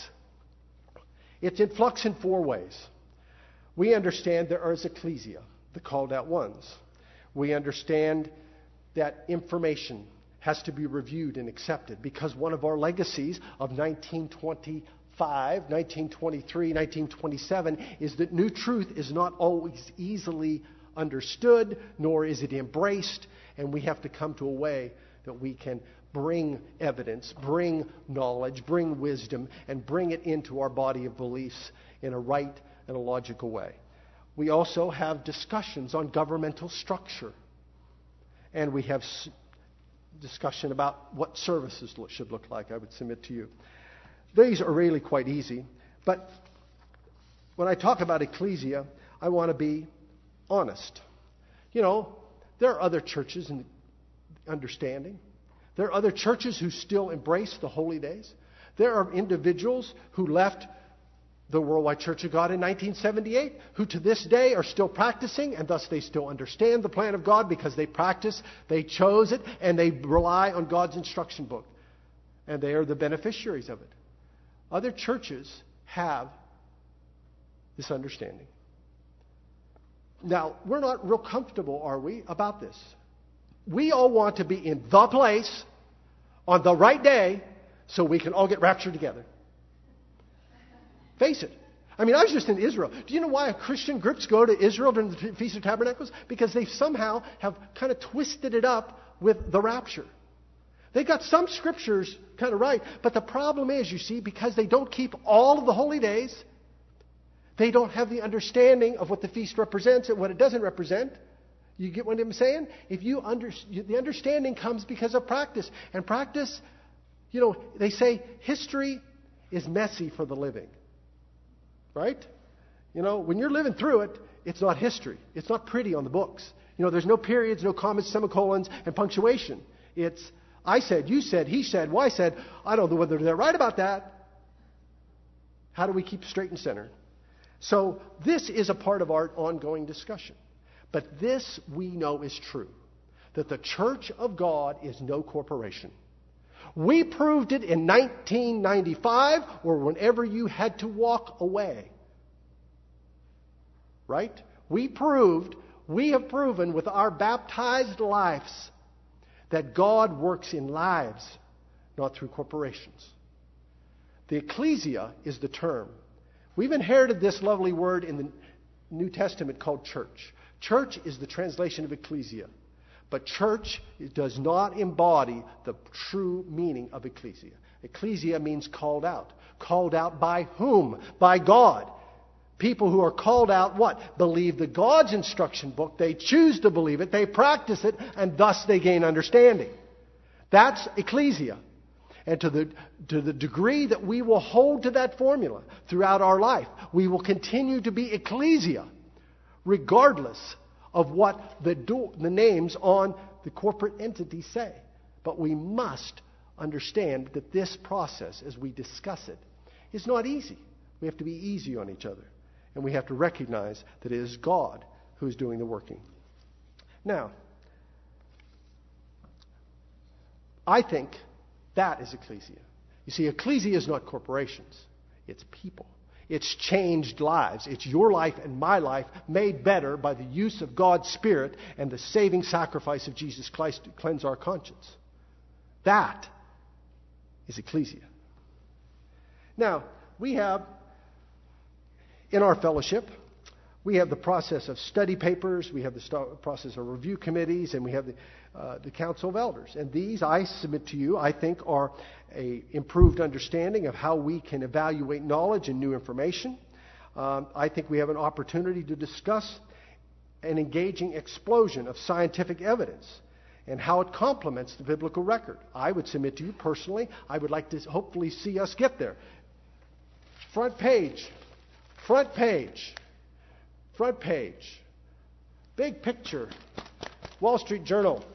It's in flux in four ways. We understand there is ecclesia, the called out ones. We understand that information has to be reviewed and accepted because one of our legacies of nineteen twenty-five, nineteen twenty-three, nineteen twenty-seven is that new truth is not always easily understood, nor is it embraced, and we have to come to a way that we can bring evidence, bring knowledge, bring wisdom, and bring it into our body of beliefs in a right and a logical way. We also have discussions on governmental structure. And we have s- discussion about what services lo- should look like, I would submit to you. These are really quite easy. But when I talk about ecclesia, I want to be honest. You know, there are other churches in understanding. There are other churches who still embrace the holy days. There are individuals who left the Worldwide Church of God in nineteen seventy-eight who to this day are still practicing, and thus they still understand the plan of God because they practice, they chose it, and they rely on God's instruction book. And they are the beneficiaries of it. Other churches have this understanding. Now, we're not real comfortable, are we, about this? We all want to be in the place on the right day so we can all get raptured together. Face it. I mean, I was just in Israel. Do you know why Christian groups go to Israel during the Feast of Tabernacles? Because they somehow have kind of twisted it up with the rapture. They got some scriptures kind of right, but the problem is, you see, because they don't keep all of the holy days, they don't have the understanding of what the feast represents and what it doesn't represent. You get what I'm saying? If you under, the understanding comes because of practice. And practice, you know, they say history is messy for the living. Right? You know, when you're living through it, It's not history. It's not pretty on the books. You know, there's no periods, no commas, semicolons, and punctuation. It's, I said, you said, he said, well, I said, I don't know whether they're right about that. How do we keep straight and centered? So this is a part of our ongoing discussion. But this we know is true, that the Church of God is no corporation. We proved it in nineteen ninety-five or whenever you had to walk away. Right? We proved, we have proven with our baptized lives that God works in lives, not through corporations. The ecclesia is the term. We've inherited this lovely word in the New Testament called church. Church is the translation of ecclesia. But church does not embody the true meaning of ecclesia. Ecclesia means called out. Called out by whom? By God. People who are called out, what? Believe the God's instruction book. They choose to believe it. They practice it. And thus they gain understanding. That's ecclesia. And to the, to the degree that we will hold to that formula throughout our life, we will continue to be ecclesia, regardless of what the, do, the names on the corporate entities say. But we must understand that this process, as we discuss it, is not easy. We have to be easy on each other. And we have to recognize that it is God who is doing the working. Now, I think that is ecclesia. You see, ecclesia is not corporations. It's people. It's changed lives. It's your life and my life made better by the use of God's Spirit and the saving sacrifice of Jesus Christ to cleanse our conscience. That is ecclesia. Now, we have, in our fellowship, we have the process of study papers, we have the st- process of review committees, and we have the, uh, the Council of Elders. And these, I submit to you, I think are a improved understanding of how we can evaluate knowledge and new information. Um, I think we have an opportunity to discuss an engaging explosion of scientific evidence and how it complements the biblical record. I would submit to you personally, I would like to hopefully see us get there. Front page. Front page. Front page. Big picture. Wall Street Journal.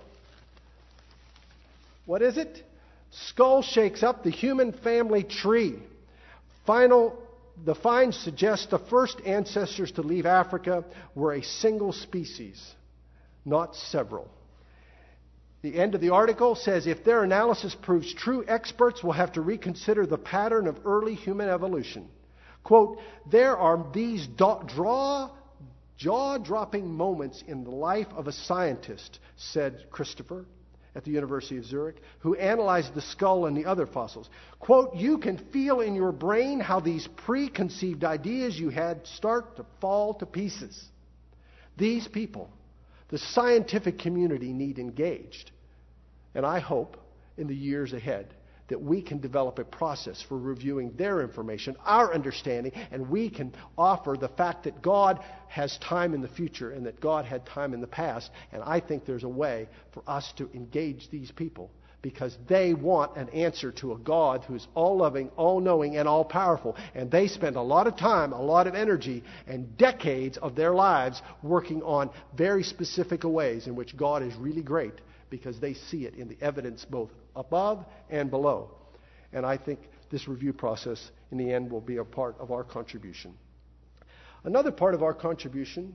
What is it? Skull shakes up the human family tree. Final, the finds suggest the first ancestors to leave Africa were a single species, not several. The end of the article says, if their analysis proves true, experts will have to reconsider the pattern of early human evolution. Quote, there are these do- draw, jaw-dropping moments in the life of a scientist, said Christopher at the University of Zurich, who analyzed the skull and the other fossils. Quote, you can feel in your brain how these preconceived ideas you had start to fall to pieces. These people, the scientific community, need engaged. And I hope in the years ahead that we can develop a process for reviewing their information, our understanding, and we can offer the fact that God has time in the future and that God had time in the past. And I think there's a way for us to engage these people because they want an answer to a God who's all-loving, all-knowing, and all-powerful. And they spend a lot of time, a lot of energy, and decades of their lives working on very specific ways in which God is really great because they see it in the evidence both above and below. And I think this review process, in the end, will be a part of our contribution. Another part of our contribution,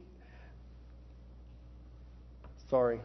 sorry,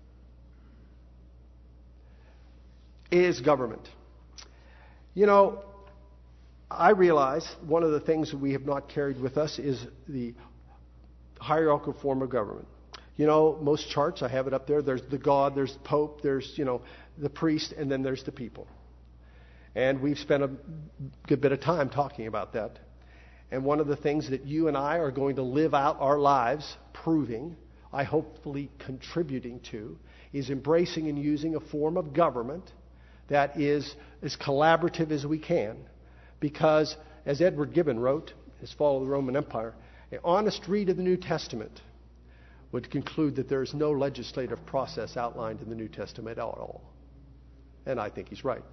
is government. You know, I realize one of the things that we have not carried with us is the hierarchical form of government. You know, most charts, I have it up there, there's the God, there's the Pope, there's, you know, the priest, and then there's the people. And we've spent a good bit of time talking about that. And one of the things that you and I are going to live out our lives proving, I hopefully contributing to, is embracing and using a form of government that is as collaborative as we can. Because, as Edward Gibbon wrote, his Fall of the Roman Empire, an honest read of the New Testament would conclude that there is no legislative process outlined in the New Testament at all. And I think he's right.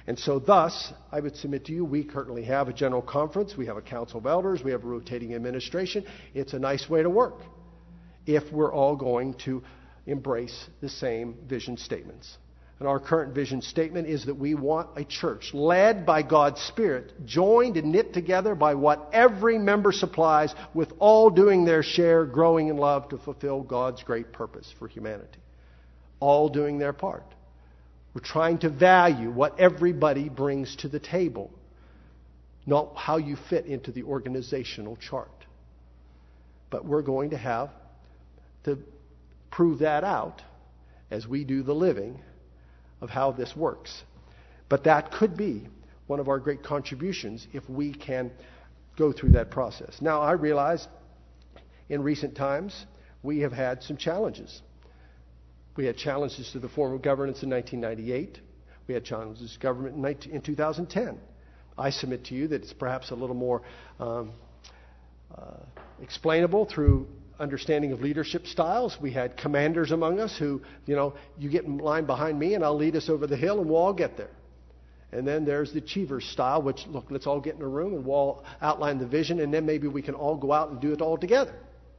And so thus, I would submit to you, we currently have a general conference, we have a council of elders, we have a rotating administration. It's a nice way to work if we're all going to embrace the same vision statements. And our current vision statement is that we want a church led by God's Spirit, joined and knit together by what every member supplies, with all doing their share, growing in love to fulfill God's great purpose for humanity. All doing their part. We're trying to value what everybody brings to the table, not how you fit into the organizational chart. But we're going to have to prove that out as we do the living of how this works. But that could be one of our great contributions if we can go through that process. Now, I realize in recent times we have had some challenges. We had challenges to the form of governance in nineteen ninety-eight. We had challenges to government in two thousand ten. I submit to you that it's perhaps a little more um, uh, explainable through understanding of leadership styles. We had commanders among us who, you know, you get in line behind me and I'll lead us over the hill and we'll all get there. And then there's the achievers style, which, look, let's all get in a room and we'll all outline the vision and then maybe we can all go out and do it all together.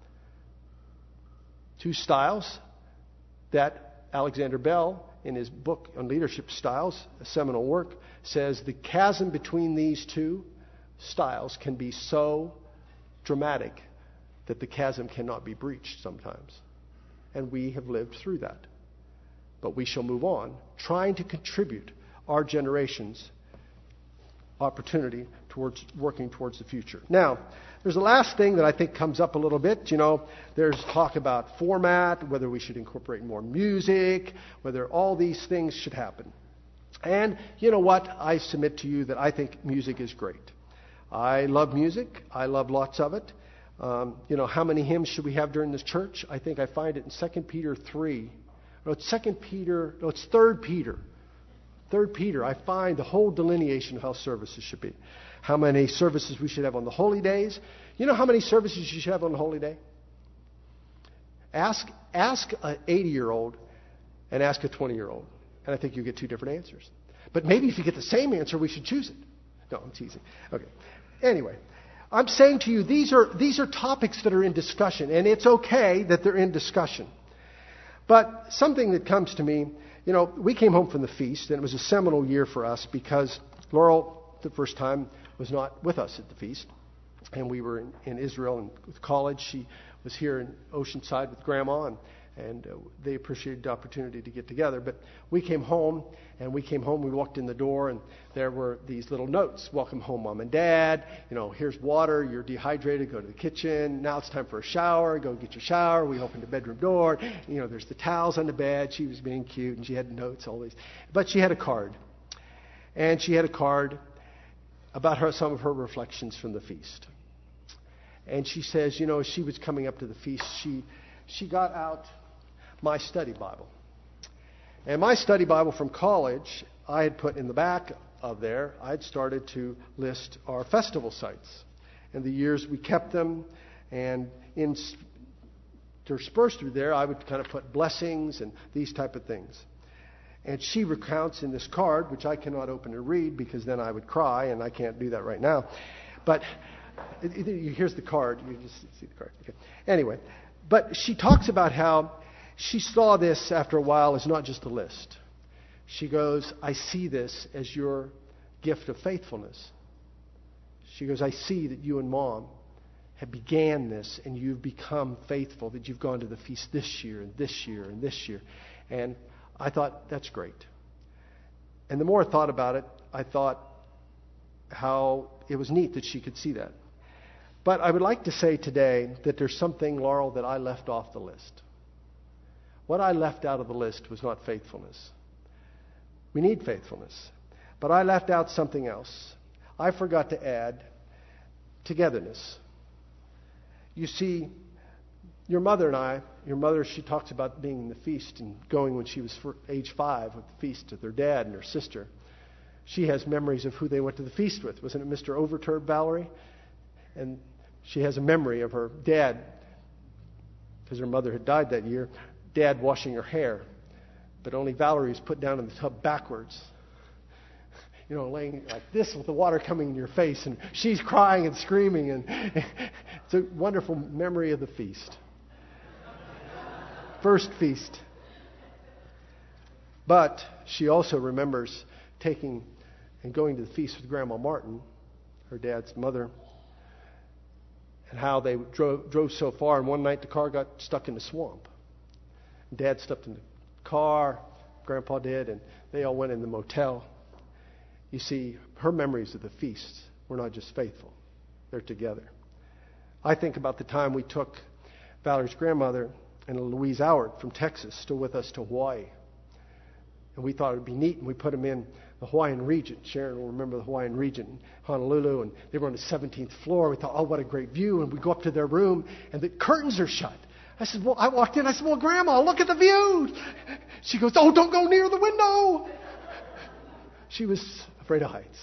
Two styles that Alexander Bell, in his book on leadership styles, a seminal work, says the chasm between these two styles can be so dramatic that the chasm cannot be breached sometimes. And we have lived through that. But we shall move on, trying to contribute our generation's opportunity towards working towards the future. Now, there's a last thing that I think comes up a little bit. You know, there's talk about format, whether we should incorporate more music, whether all these things should happen. And you know what? I submit to you that I think music is great. I love music. I love lots of it. Um, you know, how many hymns should we have during this church? I think I find it in Second Peter three. No, it's Second Peter. No, it's Third Peter. Third Peter. I find the whole delineation of how services should be. How many services we should have on the holy days. You know how many services you should have on the holy day? Ask ask an eighty-year-old and ask a twenty-year-old, and I think you get two different answers. But maybe if you get the same answer, we should choose it. No, I'm teasing. Okay. Anyway. I'm saying to you, these are these are topics that are in discussion, and it's okay that they're in discussion. But something that comes to me, you know, we came home from the feast, and it was a seminal year for us because Laurel, the first time, was not with us at the feast. And we were in, in Israel and with college. She was here in Oceanside with Grandma, and, and uh, they appreciated the opportunity to get together. But we came home, and we came home, we walked in the door, and there were these little notes. Welcome home, Mom and Dad. You know, here's water. You're dehydrated. Go to the kitchen. Now it's time for a shower. Go get your shower. We opened the bedroom door. You know, there's the towels on the bed. She was being cute, and she had notes, all these. But she had a card. And she had a card about her, some of her reflections from the feast. And she says, you know, as she was coming up to the feast, she she got out my study Bible. And my study Bible from college, I had put in the back of there, I had started to list our festival sites and the years we kept them. And interspersed through there, I would kind of put blessings and these type of things. And she recounts in this card, which I cannot open and read because then I would cry, and I can't do that right now. But here's the card. You just see the card. Okay. Anyway, but she talks about how she saw this after a while as not just a list. She goes, I see this as your gift of faithfulness. She goes, I see that you and Mom have began this and you've become faithful, that you've gone to the feast this year and this year and this year. And I thought, that's great. And the more I thought about it, I thought how it was neat that she could see that. But I would like to say today that there's something, Laurel, that I left off the list. What I left out of the list was not faithfulness. We need faithfulness. But I left out something else. I forgot to add togetherness. You see, your mother and I, your mother, she talks about being in the feast and going when she was age five with the feast with her dad and her sister. She has memories of who they went to the feast with. Wasn't it Mister Overturb, Valerie? And she has a memory of her dad, because her mother had died that year, Dad washing her hair. But only Valerie was put down in the tub backwards. you know, laying like this with the water coming in your face, and she's crying and screaming, and it's a wonderful memory of the feast. First feast. But she also remembers taking and going to the feast with Grandma Martin, her dad's mother, and how they drove, drove so far, and one night the car got stuck in the swamp. Dad stepped in the car, Grandpa did, and they all went in the motel. You see, her memories of the feast were not just faithful, they're together. I think about the time we took Valerie's grandmother and Louise Howard from Texas, still with us, to Hawaii. And we thought it would be neat, and we put them in the Hawaiian region. Sharon will remember the Hawaiian region, Honolulu, and they were on the seventeenth floor. We thought, oh, what a great view. And we go up to their room, and the curtains are shut. I said, well, I walked in. I said, well, Grandma, look at the view. She goes, oh, don't go near the window. She was afraid of heights.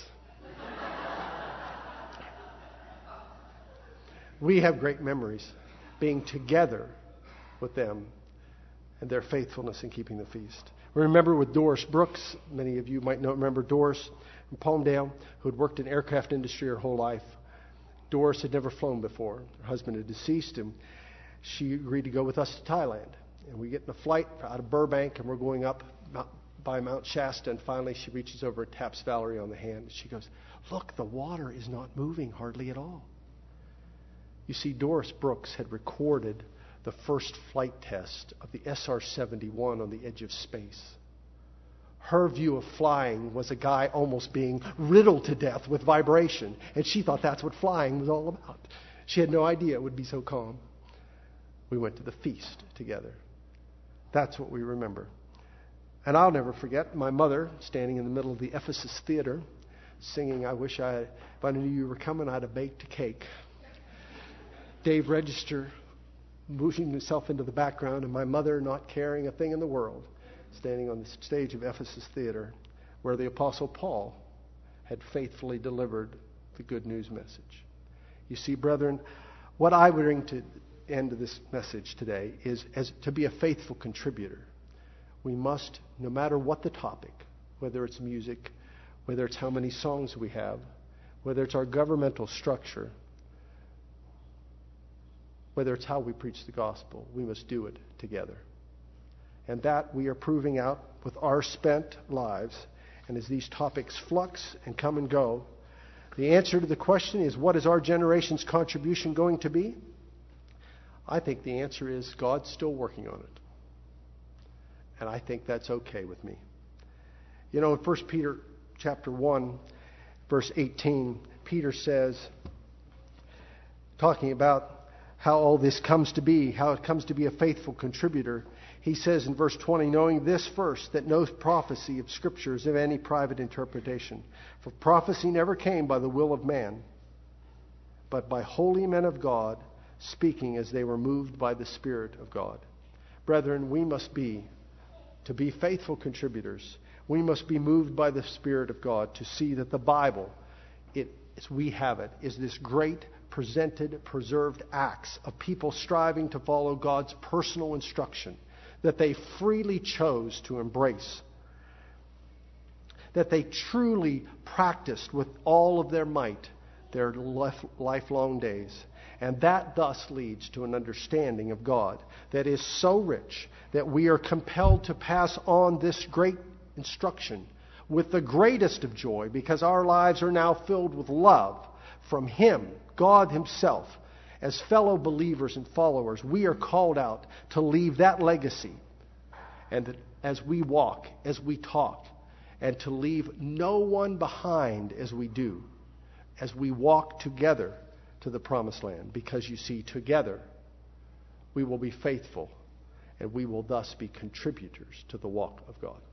We have great memories being together with them and their faithfulness in keeping the feast. We remember with Doris Brooks, many of you might know, remember Doris from Palmdale, who had worked in the aircraft industry her whole life. Doris had never flown before. Her husband had deceased, and she agreed to go with us to Thailand. And we get in a flight out of Burbank, and we're going up by Mount Shasta, and finally she reaches over and taps Valerie on the hand. And she goes, look, the water is not moving hardly at all. You see, Doris Brooks had recorded the first flight test of the S R seventy-one on the edge of space. Her view of flying was a guy almost being riddled to death with vibration, and she thought that's what flying was all about. She had no idea it would be so calm. We went to the feast together. That's what we remember. And I'll never forget my mother standing in the middle of the Ephesus Theater singing, I wish I, if I knew you were coming, I'd have baked a cake. Dave Register moving himself into the background, and my mother not caring a thing in the world, standing on the stage of Ephesus Theater, where the Apostle Paul had faithfully delivered the good news message. You see, brethren, what I would bring to the end of this message today is as to be a faithful contributor. We must, no matter what the topic, whether it's music, whether it's how many songs we have, whether it's our governmental structure, whether it's how we preach the gospel, we must do it together. And that we are proving out with our spent lives. And as these topics flux and come and go, the answer to the question is, what is our generation's contribution going to be? I think the answer is, God's still working on it. And I think that's okay with me. You know, in First Peter chapter one, verse eighteen, Peter says, talking about how all this comes to be, how it comes to be a faithful contributor. He says in verse twenty, knowing this first, that no prophecy of Scripture is of any private interpretation. For prophecy never came by the will of man, but by holy men of God, speaking as they were moved by the Spirit of God. Brethren, we must be, to be faithful contributors, we must be moved by the Spirit of God to see that the Bible, it, as we have it, is this great presented, preserved acts of people striving to follow God's personal instruction that they freely chose to embrace, that they truly practiced with all of their might their life, lifelong days. And that thus leads to an understanding of God that is so rich that we are compelled to pass on this great instruction with the greatest of joy, because our lives are now filled with love from Him, God Himself. As fellow believers and followers, we are called out to leave that legacy. And that as we walk, as we talk, and to leave no one behind as we do, as we walk together to the promised land. Because you see, together we will be faithful, and we will thus be contributors to the walk of God.